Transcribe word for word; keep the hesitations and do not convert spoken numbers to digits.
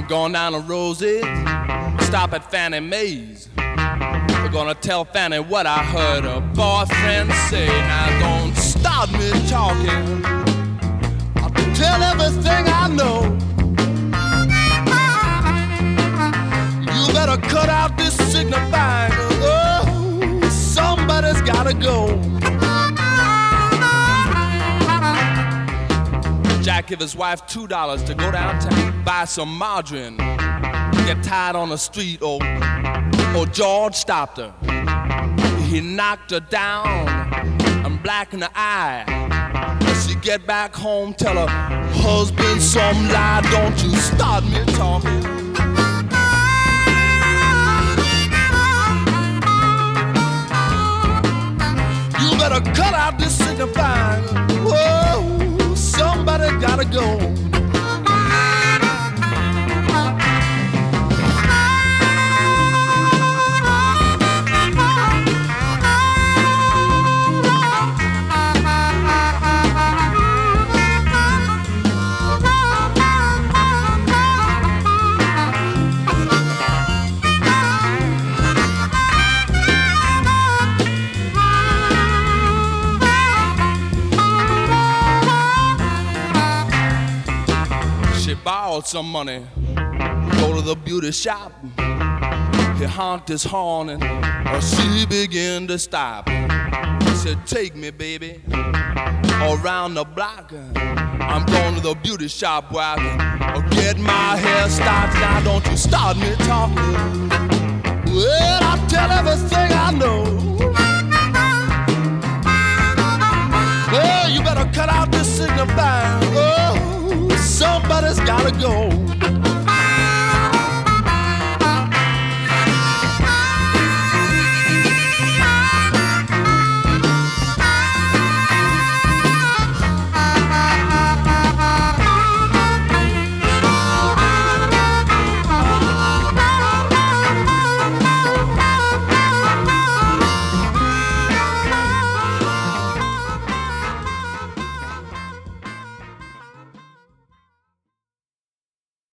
I'm going down to Rosie's, stop at Fannie Mae's. We're gonna tell Fannie what I heard her boyfriend say. Now don't start me talking, I'll tell everything I know. You better cut out this signifying, oh, somebody's gotta go. Jack gave his wife two dollars to go downtown, buy some margarine, get tired on the street, oh, oh, George stopped her. He knocked her down and black in the eye. As she get back home, tell her husband some lie. Don't you start me talking. You better cut out this signifying. Whoa, somebody gotta go. Borrowed some money, go to the beauty shop. He honked his horn and uh, she began to stop. He said, take me, baby, around the block. I'm going to the beauty shop where I can uh, get my hair started. Now don't you start me talking. Well, I'll tell everything I know. Well, you better cut out this signifying. Oh, somebody's gotta go.